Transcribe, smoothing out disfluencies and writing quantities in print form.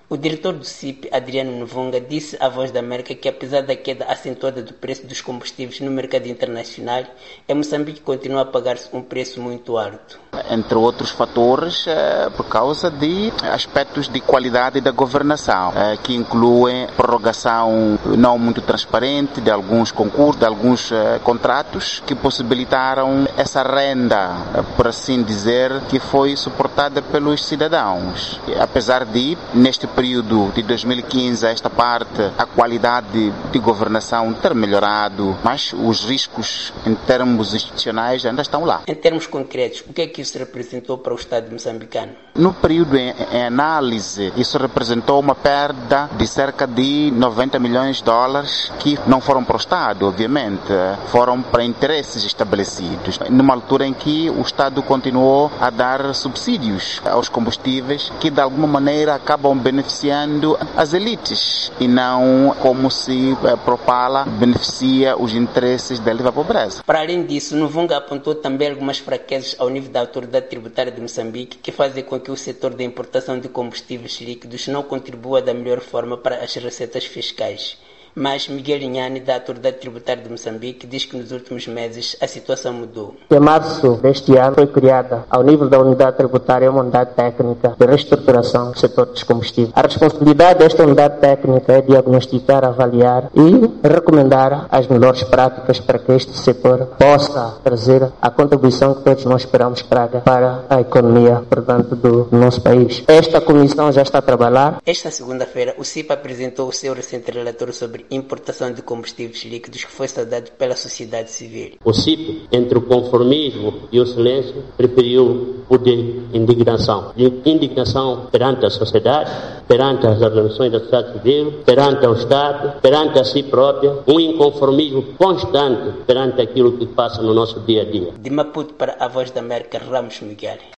O diretor do CIP, Adriano Novunga, disse à Voz da América que, apesar da queda acentuada do preço dos combustíveis no mercado internacional, em Moçambique continua a pagar-se um preço muito alto. Entre outros fatores, por causa de aspectos de qualidade da governação, que incluem prorrogação não muito transparente de alguns concursos, de alguns contratos, que possibilitaram essa renda, por assim dizer, que foi suportada pelos cidadãos. Apesar de, neste período de 2015 a esta parte, a qualidade de governação ter melhorado, mas os riscos em termos institucionais ainda estão lá. Em termos concretos, o que é que isso representou para o Estado moçambicano? No período em análise, isso representou uma perda de cerca de 90 milhões de dólares que não foram para o Estado, obviamente, foram para interesses estabelecidos. Numa altura em que o Estado continuou a dar subsídios aos combustíveis que de alguma maneira acabam beneficiando as elites e não como se propala beneficia os interesses da elite da pobreza. Para além disso, Novunga apontou também algumas fraquezas ao nível da autoridade tributária de Moçambique que fazem com que o setor da importação de combustíveis líquidos não contribua da melhor forma para as receitas fiscais. Mas Miguel Inhani, da Autoridade Tributária de Moçambique, diz que nos últimos meses a situação mudou. Em março deste ano foi criada, ao nível da unidade tributária, uma unidade técnica de reestruturação do setor dos combustíveis. A responsabilidade desta unidade técnica é diagnosticar, avaliar e recomendar as melhores práticas para que este setor possa trazer a contribuição que todos nós esperamos para a economia, portanto, do nosso país. Esta comissão já está a trabalhar. Esta segunda-feira, o CIP apresentou o seu recente relatório sobre importação de combustíveis líquidos que foi saudado pela sociedade civil. O CIP, entre o conformismo e o silêncio, preferiu o de indignação. Indignação perante a sociedade, perante as organizações da sociedade civil, perante o Estado, perante a si própria, um inconformismo constante perante aquilo que passa no nosso dia a dia. De Maputo para a Voz da América, Ramos Miguel.